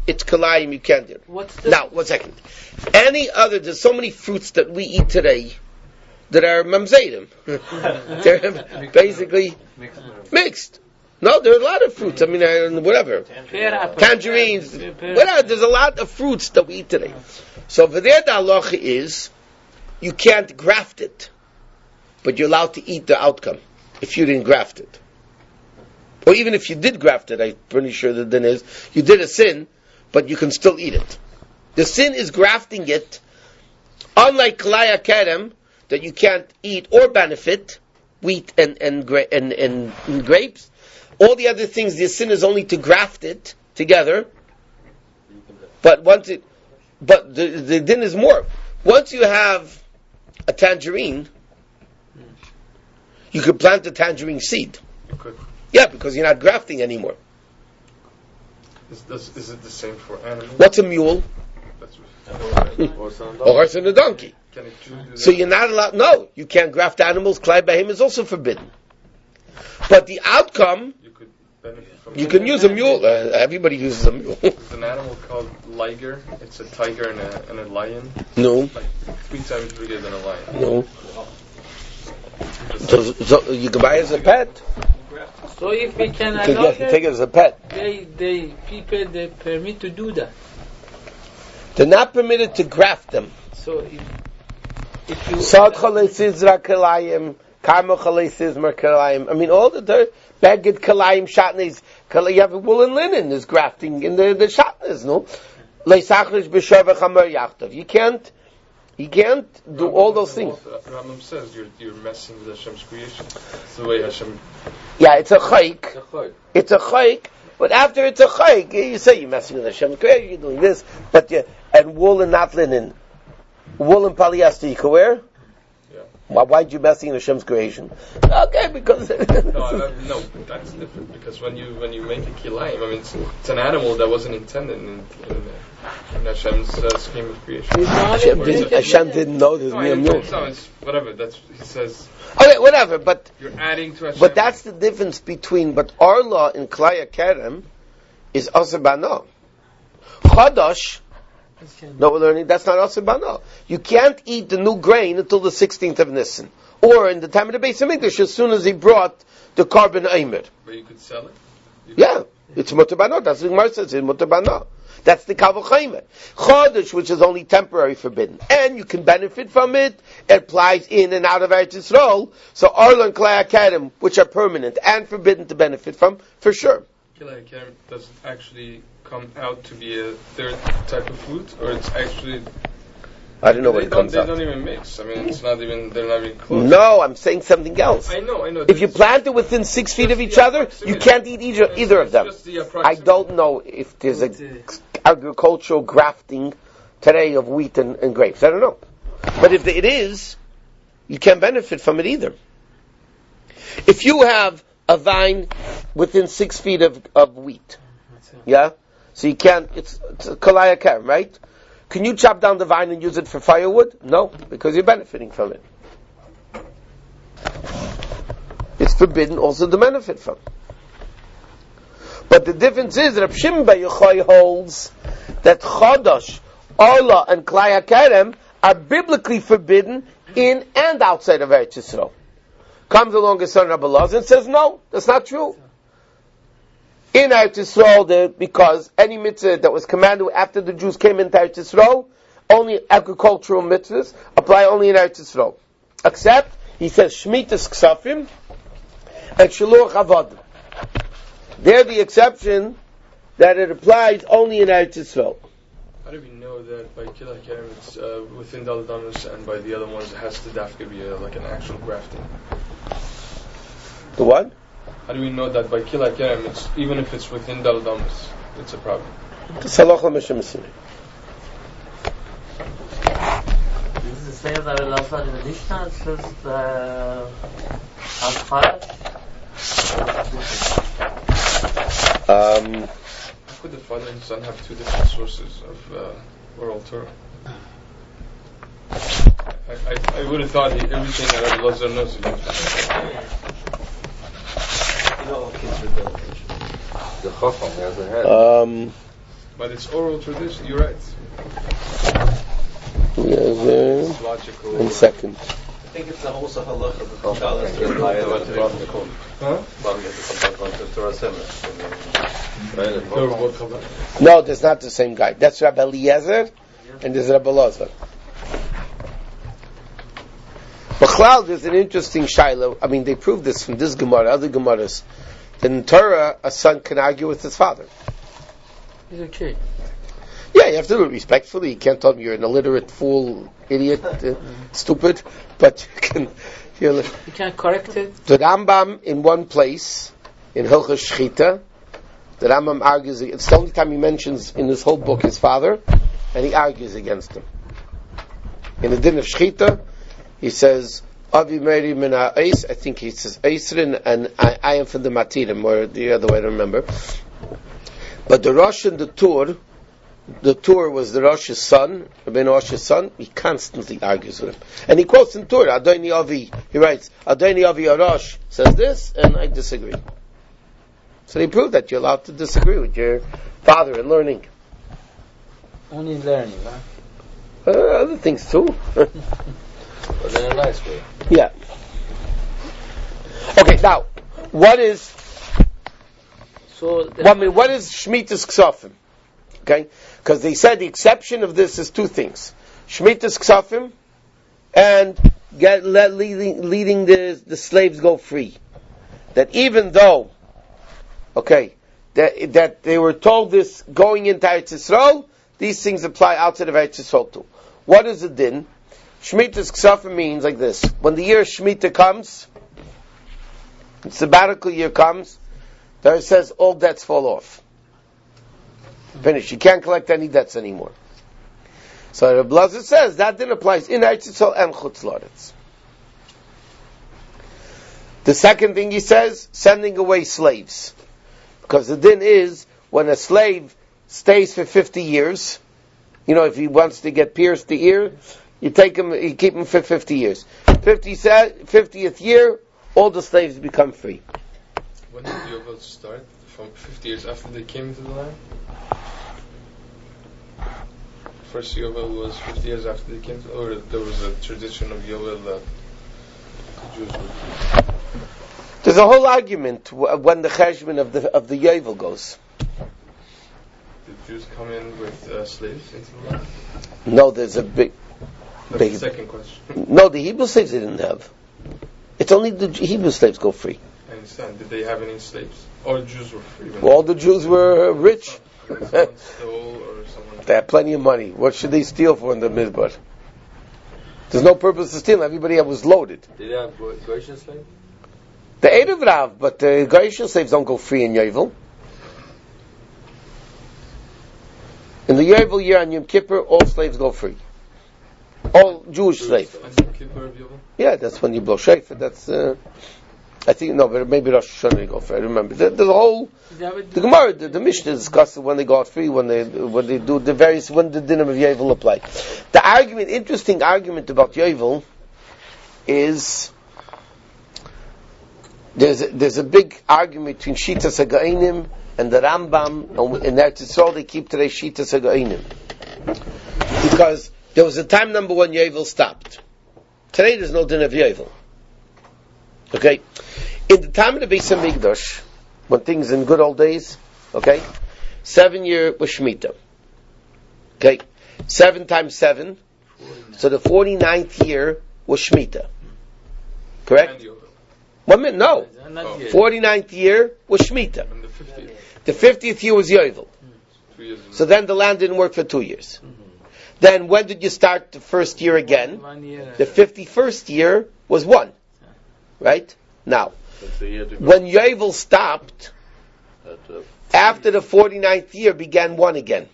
it's kalayim, you can't do it. What's the Now, 1 second. There's so many fruits that we eat today that are mamzeidim. They're basically mixed. No, there are a lot of fruits. I mean, whatever. Tangerines. Whatever. There's a lot of fruits that we eat today. So over there, the halacha is, you can't graft it, but you're allowed to eat the outcome if you didn't graft it. Or even if you did graft it, I'm pretty sure the din is, you did a sin, but you can still eat it. The sin is grafting it, unlike kalaya kerem, that you can't eat or benefit, wheat and grapes. All the other things, the sin is only to graft it together. But the din is more. Once you have a tangerine, you could plant the tangerine seed. You could. Yeah, because you're not grafting anymore. Is it the same for animals? What's a mule? A horse and a donkey. Can a Jew do that? So you're not allowed. No, you can't graft animals. Klai Bahim is also forbidden. But the outcome, You could benefit from you can use a mule. Everybody uses a mule. There's an animal called liger. It's a tiger and a lion. No, Like 3 times bigger than a lion. no. So you can buy it as a pet. So if we can You can allow take it as a pet. people they permit to do that. They're not permitted to graft them. So if you Sad chalesis rakalayim, karma chalesis merkalayim. I mean, all the bagged kalayim shatnez. You have wool and linen is grafting in the shatnez. No, leisachlish b'shav v'chamer yachtav. You can't do all those things. Rambam says you're messing with Hashem's creation. It's the way Hashem. Yeah, it's a chayk. It's a chayk. But after it's a chayk, you say you're messing with Hashem's creation. You're doing this, and wool and not linen. Wool and polyester you can wear? Yeah. Why'd you messing in Hashem's creation? Okay, because... No, that's different, because when you make a kilayim, I mean, it's an animal that wasn't intended in Hashem's scheme of creation. Hashem didn't know there's No, mere milk. it's whatever, that's, he says, Okay, whatever, but you're adding to Hashem. but that's the difference between, but our law in Klaya Kerem is Asr Bano. Chadash, no, we're learning, that's not Asr Bano. You can't eat the new grain until the 16th of Nisan. Or in the time of the Beis HaMikdash, as soon as he brought the carbon Eimer. But you could sell it? Yeah, it's Mutar Bano, that's what Gemara says, it's Mutar Bano. That's the Kavachaymer. Chodesh, which is only temporary forbidden. And you can benefit from it. It applies in and out of Eretz Yisrael. So Arla and Klei HaKerem, which are permanent and forbidden to benefit from, for sure. Kilei HaKerem doesn't actually come out to be a third type of fruit, or it's actually... I don't know what it comes out. They don't even mix. I mean, they're not even close. No, I'm saying something else. I know. If you plant it within 6 feet of each other, you can't eat either of them. I don't know if there's a agricultural grafting today of wheat and grapes. I don't know. But if it is, you can't benefit from it either. If you have a vine within 6 feet of wheat, yeah? So you can't, it's a kalaya kerem, right? Can you chop down the vine and use it for firewood? No, because you're benefiting from it. It's forbidden also to benefit from. But the difference is that Reb Shimon Bar Yochai holds that Chodosh, Arla, and Klei HaKerem are biblically forbidden in and outside of Eretz Yisrael. Comes along his son Rabbi Elazar and says, no, that's not true. In Eretz Yisrael, because any mitzvah that was commanded after the Jews came into Eretz Yisrael, only agricultural mitzvahs apply only in Eretz Yisrael. Except, he says, Shmitas Ksafim and Shiluach Avodim. They're the exception that it applies only in Eretz Yisrael. How do we know that by Kilei HaKerem it's within Dal Damas, and by the other ones it has to dafka be like an actual grafting? The what? How do we know that by Kilei HaKerem, it's even if it's within Dal Damas, it's a problem? The Halacha Mishnah Masini. This is the same that we last in the Mishnah. It's just as fire. How could the father and son have 2 different sources of oral Torah? I would have thought everything that Rabbi Elazar knows about that. The Chacham has a head. But it's oral tradition. You're right. It's logical. 1 second. I think it's also halacha because Shalas is higher than the Torah. Huh? No, there's not the same guy. That's Rabbi Eliezer, and there's Rabbi Elazar. B'chlal, there's an interesting shaila. I mean, they proved this from this Gemara, other Gemaras. That in Torah, a son can argue with his father. He's a kid. Yeah, you have to do it respectfully. You can't tell him you're an illiterate fool, idiot, stupid. But you can correct it. The Rambam in one place, in Hilchos Shchita, the Rambam argues. It's the only time he mentions in this whole book his father, and he argues against him. In the din of Shchita, he says, Avi Meri min ha'eis, I think he says Eisrin, and I am from the Matirim, or the other way, I don't remember. But the Rosh and the Tur was the Rosh's son, Rabbeinu Rosh's son, he constantly argues with him. And he quotes in Tur, Adoni Avi, he writes, Adoni Avi Arosh says this, and I disagree. So they prove that you're allowed to disagree with your father in learning. Only learning, huh? Other things too. But in a nice way. Yeah. Okay, now, what is Shemitah's Ksafim? Okay? Because they said the exception of this is two things. Shemitah's Ksafim and leading the slaves go free. That even though, that they were told this going into Eretz Yisrael, these things apply outside of Eretz Yisrael too. What is the din? Shemitah's Ksafim means like this. When the year of Shemitah comes, the sabbatical year comes, there it says all debts fall off. Finish. You can't collect any debts anymore. So Rabbi Elazar says that din applies in Eretz Yisrael and Chutz La'aretz. The second thing he says, sending away slaves. Because the din is, when a slave stays for 50 years, if he wants to get pierced the ear, you keep him for 50 years. 50th year, all the slaves become free. When did Yovel start? From 50 years after they came into the land? First Yovel was 50 years after they came to, or there was a tradition of Yovel that the Jews would. There's a whole argument when the cheshbon of the Yovel goes. Did Jews come in with slaves into the land? No, there's a big. That's the second question. No, the Hebrew slaves they didn't have. It's only the Hebrew slaves go free. I understand. Did they have any slaves? All the Jews were free. All the Jews were rich. Someone stole or someone... They had plenty of money. What should they steal for in the Midbar? There's no purpose to steal. Everybody was loaded. Did they have Goyish slaves? The Erev Rav, but the Goyish slaves don't go free in Yovel. In the Yovel year on Yom Kippur, all slaves go free. All Jewish slaves. Yeah, that's when you blow shofar. That's, I think, no, but maybe Rosh Hashanah you go free. I remember. There's a whole, the Gemara, the Mishnah discusses when they go out free, when they do the various, when the din of Yovel apply. The argument, interesting argument about Yovel is, there's a big argument between Shitas HaGa'inim and the Rambam, and in Eretz Yisrael they keep today Shitas HaGa'inim. Because there was a time number when Yovel stopped. Today there's no din of Yovel. Okay? In the time of the Beis HaMikdash, when things in good old days, 7 year was Shemitah. Okay? 7 times 7. So the 49th year was Shemitah. Correct? 1 minute, no. 49th year was Shemitah. And the 50th. The 50th year was Yovel. So then the land didn't work for 2 years. Then when did you start the first year again? 1 year. The 51st year was 1. Right? Now, when Yovel stopped, after the 49th year began 1 again.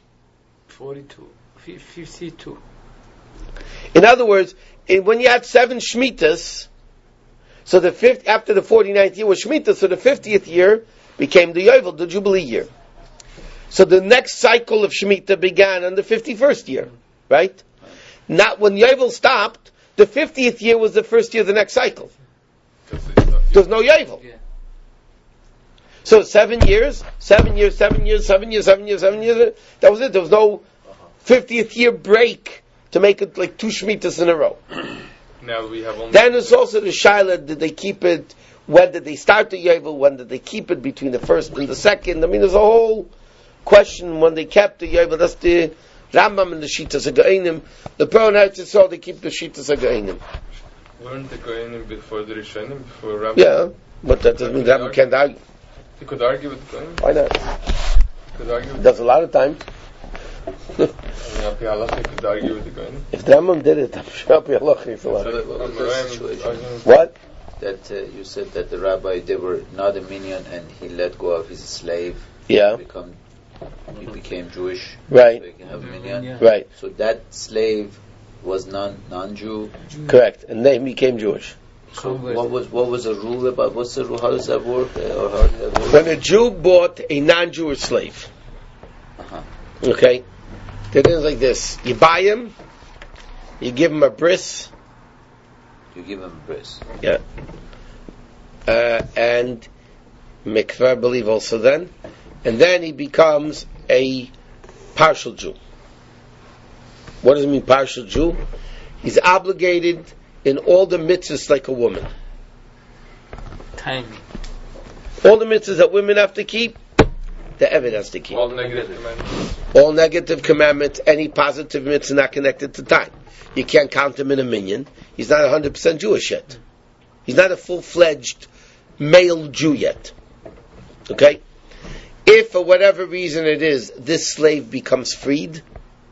52. In other words, when you had 7 Shemitahs, so after the 49th year was Shemitah, so the 50th year became the Yovel, the Jubilee year. So the next cycle of Shemitah began on the 51st year, right? Not when Yovel stopped, the 50th year was the first year of the next cycle. There's no Yovel. Yeah. So 7 years. That was it. There was no 50th year break to make it like 2 Shemitas in a row. Now we have only. Then there's also the Shaila, did they keep it, when did they start the Yovel, when did they keep it between the first and the second? I mean, there's a whole question when they kept the Yovel. That's the Rambam and the Shitas HaGeonim. The Pro so they keep the Shitas HaGeonim. Weren't the Goyenim before the Rishonim, before Rambam? Yeah, but that doesn't mean the Rambam can't argue. You could argue with the Goyenim? Why not? You could argue with That's a lot of times. I mean, Api Halacha, you could argue with the Goyenim. If the Rambam did it, I'm sure Api Halacha is a lot. So what was the situation? What? That you said that the rabbi, they were not a minyan, and he let go of his slave. Yeah. He became Jewish. Right. So he can have a minyan. Right. So that slave was non-Jew. Correct. And then he became Jewish. So what was the rule about? What's the rule? How does that work? Or how did that work? When a Jew bought a non-Jewish slave, okay, the thing is like this: you buy him, you give him a bris. You give him a bris. Yeah. And mikveh, I believe, also then. And then he becomes a partial Jew. What does it mean, partial Jew? He's obligated in all the mitzvahs like a woman. Time. All the mitzvahs that women have to keep, the Eved has to keep. All negative commandments. All negative commandments, any positive mitzvah not connected to time. You can't count him in a minyan. He's not 100% Jewish yet. He's not a full-fledged male Jew yet. Okay? If for whatever reason it is, this slave becomes freed,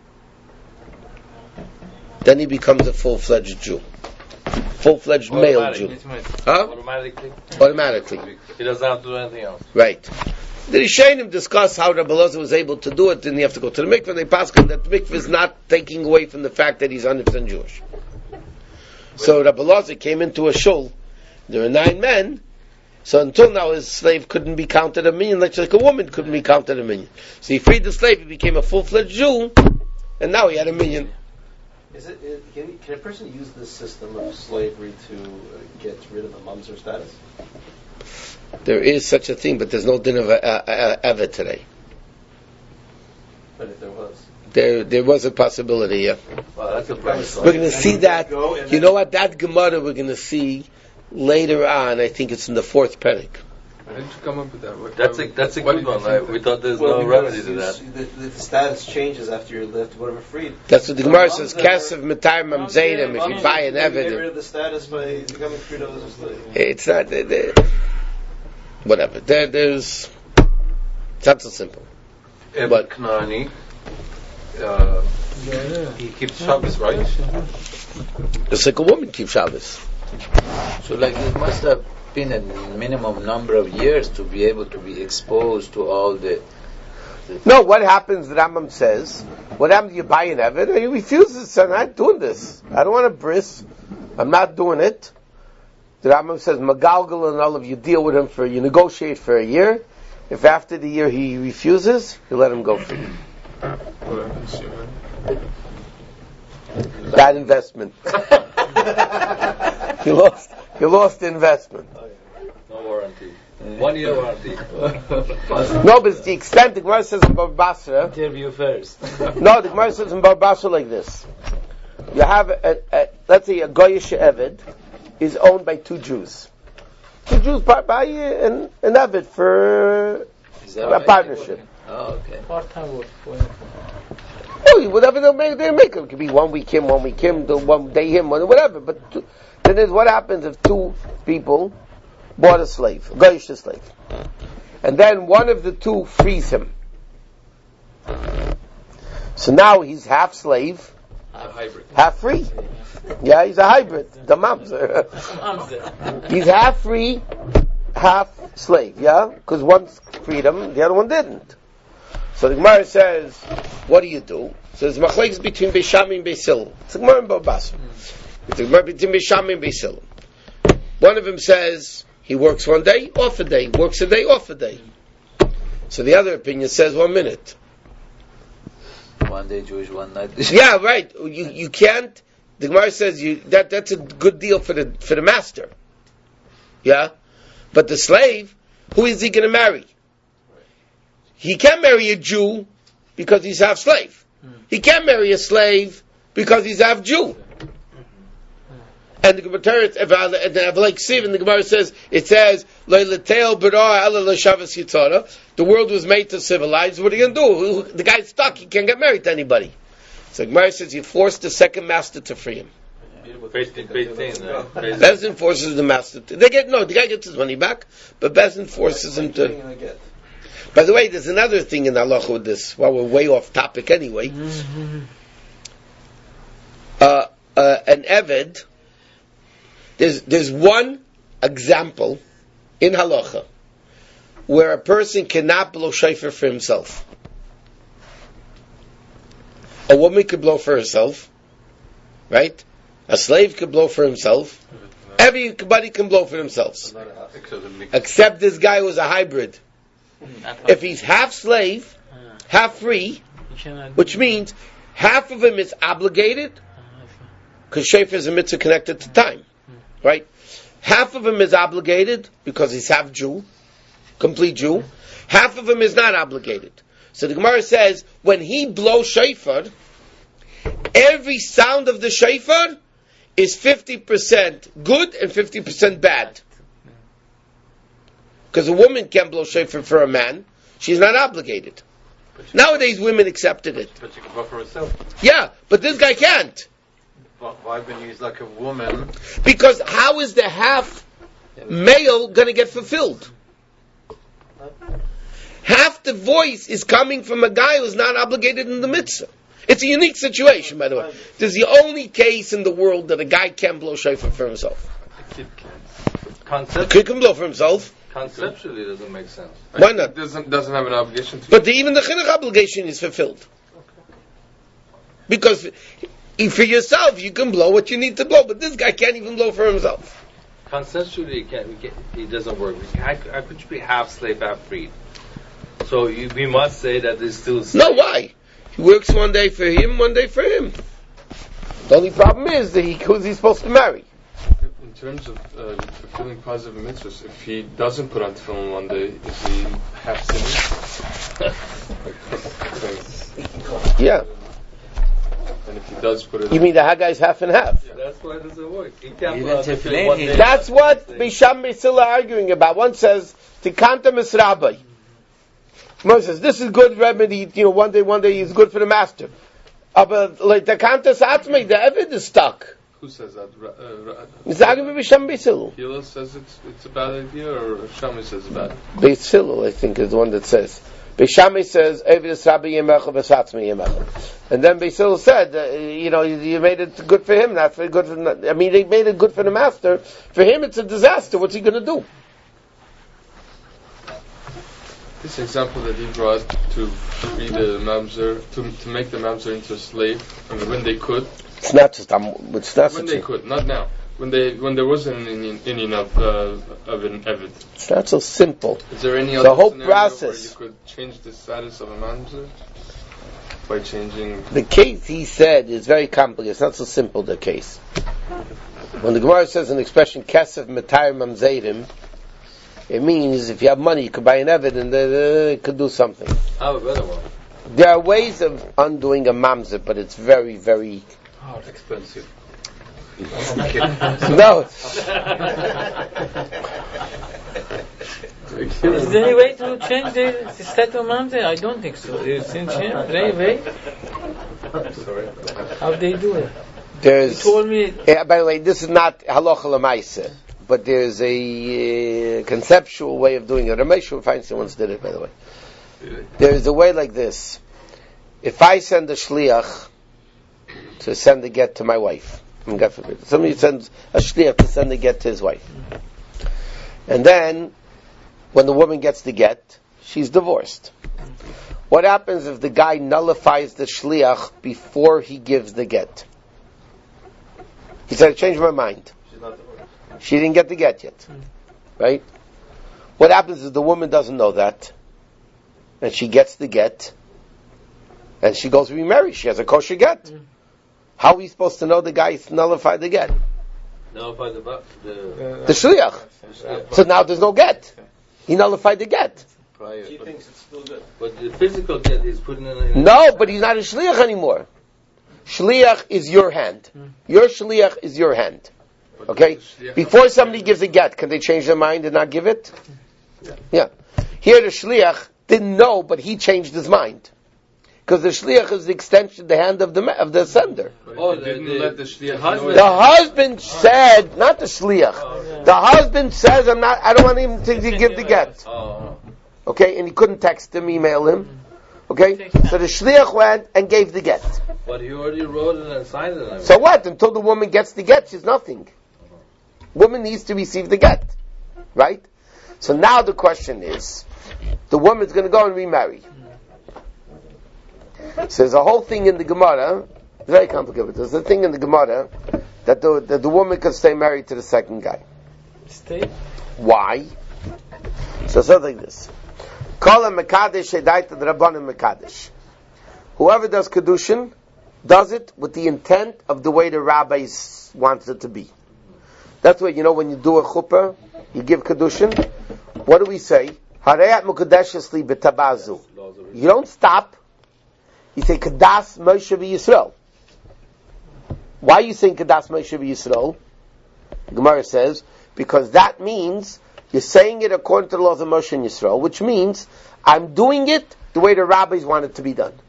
then he becomes a full-fledged Jew. Full-fledged male Jew. Huh? Automatically. He does not do anything else. Right. The Rishonim discuss how Rabbi Elazar was able to do it, and you have to go to the mikveh, and they pass him that the mikveh is not taking away from the fact that he's 100% Jewish. So Rabbi Elazar came into a shul, there were 9 men, so until now his slave couldn't be counted a minyan, like a woman couldn't be counted a minyan. So he freed the slave, he became a full-fledged Jew, and now he had a minyan. Can a person use this system of slavery to get rid of the mamzer status? There is such a thing, but there's no din of Eved today. But if there was? There was a possibility, yeah. Well, that's a premise. We're going to see that. You know what? That Gemara we're going to see later on. I think it's in the 4th perek. How did you come up with that? That's a good one. Right? We thought there's no remedy to that. The status changes after you're left, whatever, freed. That's what the Gemara says. Kesev Matayr Mamzeidim. If you buy an Get rid Eved, of the status by becoming freed as a slave. it's not. Whatever. There's. It's not so simple. But Knani, he keeps Shabbos, right? Just like a woman keeps Shabbos. So, like, it must have been a minimum number of years to be able to be exposed to all the. No, what happens? The Rambam says, what happens? You buy an Eved, and he refuses. I'm not doing this. I don't want a bris. I'm not doing it. The Rambam says, Magalgal and all of you deal with him you negotiate for a year. If after the year he refuses, you let him go free. Bad investment. You lost the investment. No warranty. 1 year warranty. No, but it's the extent. The Gemara says in Bava Basra. Interview first. No, the Gemara says in Bava Basra like this. You have let's say a Goyish Eved is owned by 2 Jews. 2 Jews buy an Eved for a partnership. Oh, okay. Part-time work. Oh, whatever they make it. It could be 1 week him, 1 week him, 1 day him, whatever. But then is what happens if 2 people bought a slave, a Goyish slave, and then one of the 2 frees him. So now he's half slave, half free. Yeah, he's a hybrid. The mamzer. He's half free, half slave. Yeah, because one's freedom, the other one didn't. So the Gemara says, "What do you do?" So there's machlekes between Beis Shammai and Beis Hillel. It's a Gemara in Bava Basra. It's a Gemara between Beis Shammai and Beis Hillel. One of them says he works 1 day, off a day, works a day, off a day. So the other opinion says 1 minute. 1 day Jewish, 1 night. Yeah, right. You can't. The Gemara says that's a good deal for the master. Yeah, but the slave, who is he going to marry? He can't marry a Jew because he's half slave. He can't marry a slave because he's half Jew. And the Gemara, the Gemara says, the world was made to civilize. What are you going to do? The guy's stuck. He can't get married to anybody. So the Gemara says, you force the second master to free him. Bezin forces the master to. The guy gets his money back, but Bezin forces him to. By the way, there's another thing in halacha with this. While we're way off topic anyway, an eved. There's one example in halacha where a person cannot blow shofar for himself. A woman could blow for herself, right? A slave could blow for himself. Everybody can blow for themselves, except this guy who's a hybrid. If he's half slave, half free, which means half of him is obligated, because shofar is a mitzvah connected to time. Right? Half of him is obligated because he's half Jew, complete Jew. Half of him is not obligated. So the Gemara says, when he blows shofar, every sound of the shofar is 50% good and 50% bad. Because a woman can't blow shofar for a man. She's not obligated. Nowadays women accepted it. But she can blow for herself. Yeah, but this guy can't. Why when he's like a woman? Because how is the half male going to get fulfilled? Half the voice is coming from a guy who's not obligated in the mitzvah. It's a unique situation, by the way. This is the only case in the world that a guy can blow shofar for himself. A kid can blow for himself. Conceptually, it doesn't make sense. Why not? Doesn't have an obligation to. But even the chinuch obligation is fulfilled. Because for yourself, you can blow what you need to blow, but this guy can't even blow for himself. Conceptually, it doesn't work. How could you be half slave, half free? So we must say that there's still slave. No, why? He works one day for him, one day for him. The only problem is that who's he supposed to marry? In terms of fulfilling positive mitzvahs, if he doesn't put on tefillin one day, is he half sinning? Yeah. And if he does put it, you mean the Haggai's half and half? Yeah, that's why it doesn't work. He can't Even put on tefillin one day. That's what Bisham Beisila are arguing about. One says Tikanta Misrabai. One says this is good remedy. One day is good for the master. But like the Tikanta Satzmei, the Eved is stuck. who says that? It's arguing with Bisham Beisila. Hillel says it's a bad idea, or Shammai says it's bad. Beisila, I think, is the one that says. Beishamai says, and then Beisil said, you made it good for him, not for good for. They made it good for the master. For him, it's a disaster. What's he going to do? This example that he brought to free the mamzer, to make the mamzer into a slave, when they could. It's not just. It's not when they could, not now. When there wasn't any of an eved. It's not so simple. Is there any other whole scenario process where you could change the status of a mamzer by changing? The case he said is very complicated. It's not so simple. The case. When the Gemara says an expression "kesef metayr mamzerim," it means if you have money, you could buy an eved and it could do something. How about the one? There are ways of undoing a mamzer, but it's very, very expensive. No. Is there any way to change the state of mamzer? I don't think so. Is there any way? Sorry. How they do it? There's. You told me. By the way, this is not halacha l'maaseh, but there's a conceptual way of doing it. Ramesh Feinstein once did it, by the way. There's a way like this. If I send a shliach to send a get to my wife, God forbid, somebody sends a shliach to send a get to his wife, and then when the woman gets the get, she's divorced. What happens if the guy nullifies the shliach before he gives the get? He said, I changed my mind. She didn't get the get yet. Right? What happens if the woman doesn't know that, and she gets the get, and she goes to remarry? She has a kosher get. How are we supposed to know the guy nullified the get? Nullify the shliach. So now there's no get. He nullified the get. Prior. He thinks it's still good. But the physical get, he's putting it in. No, but he's not a shliach anymore. Shliach is your hand. Your shliach is your hand. Okay? Before somebody gives a get, can they change their mind and not give it? Yeah. Here the shliach didn't know, but he changed his mind. Because the shliach is the extension, the hand of the sender. Oh, they didn't let the shliach know. The husband said, not the shliach. The husband says, I don't want him to give the get. Okay, and he couldn't text him, email him. Okay, so the shliach went and gave the get. But he already wrote it and signed it. I mean. So what? Until the woman gets the get, she's nothing. Woman needs to receive the get, right? So now the question is, the woman's going to go and remarry. So there's a whole thing in the Gemara, very complicated. There's a thing in the Gemara that the woman could stay married to the second guy. Stay? Why? So it's like this. Kol mekadesh edaita d'Rabbanan mekadesh. Whoever does kedushin does it with the intent of the way the rabbis want it to be. That's why, when you do a chuppah, you give kedushin. What do we say? Harayat mukadeshes li betabazu. You don't stop. You say Kadas Moshe Yisrael. Why are you saying Kadas Moshe Yisrael? Gemara says, because that means you're saying it according to the laws of Moshe and Yisrael, which means I'm doing it the way the rabbis want it to be done.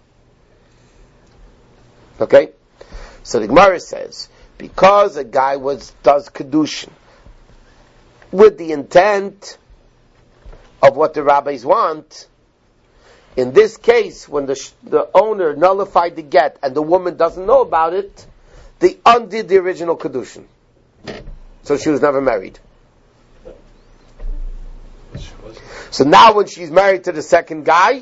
Okay? So the Gemara says, because a guy does Kedushin with the intent of what the rabbis want, in this case, when the owner nullified the get and the woman doesn't know about it, they undid the original Kedushin. So she was never married. So now when she's married to the second guy,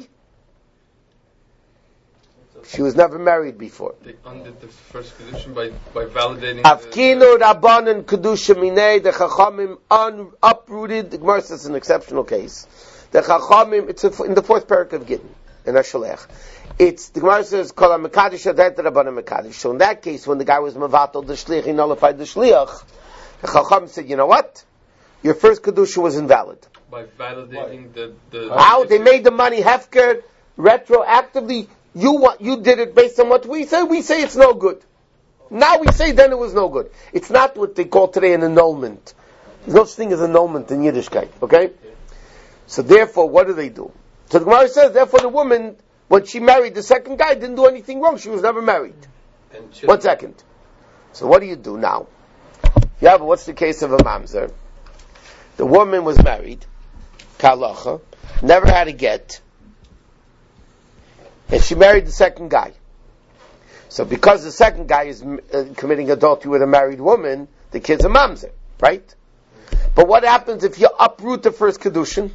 she was never married before. They undid the first Kedushin by validating Afkinu Rabbanan Kedusha Minei, the Chachamim uprooted, the Gemara says it's an exceptional case. The Chachamim, it's in the fourth parak of Gittin, in Ashalech. The Gemara says, Kol HaMekadesh Adayt Rabbanan Mekadesh. So in that case, when the guy was Mavatal, the Shliach, he nullified the Shliach, the Chachamim said, you know what? Your first Kedusha was invalid. By validating the How? They made the money hefker, retroactively. You did it based on what we say. We say it's no good. Now we say then it was no good. It's not what they call today an annulment. There's no such thing as annulment in Yiddishkeit. Okay? So therefore, what do they do? So the Gemara says, therefore the woman, when she married the second guy, didn't do anything wrong. She was never married. 1 second. So what do you do now? Yeah, but what's the case of a mamzer? The woman was married, kalacha, never had a get, and she married the second guy. So because the second guy is committing adultery with a married woman, the kid's a mamzer, right? But what happens if you uproot the first kedushin?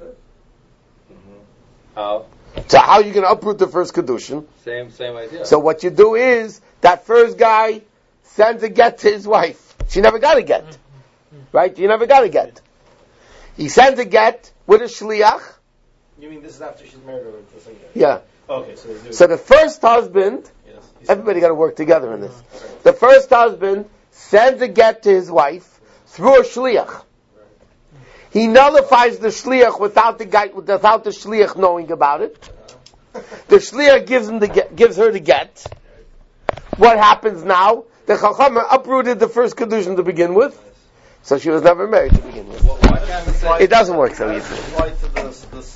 How? So how are you going to uproot the first kedushin? Same idea. So what you do is, that first guy sends a get to his wife. She never got a get. Right? You never got a get. He sends a get with a shliach. You mean this is after she's married or the second guy? Yeah. Okay, so the first husband, everybody got to work together in this. The first husband sends a get to his wife through a shliach. He nullifies the shliach without the shliach knowing about it. The shliach gives her the get. What happens now? The Chachamim uprooted the first kedushin to begin with, so she was never married to begin with. It doesn't work so easily.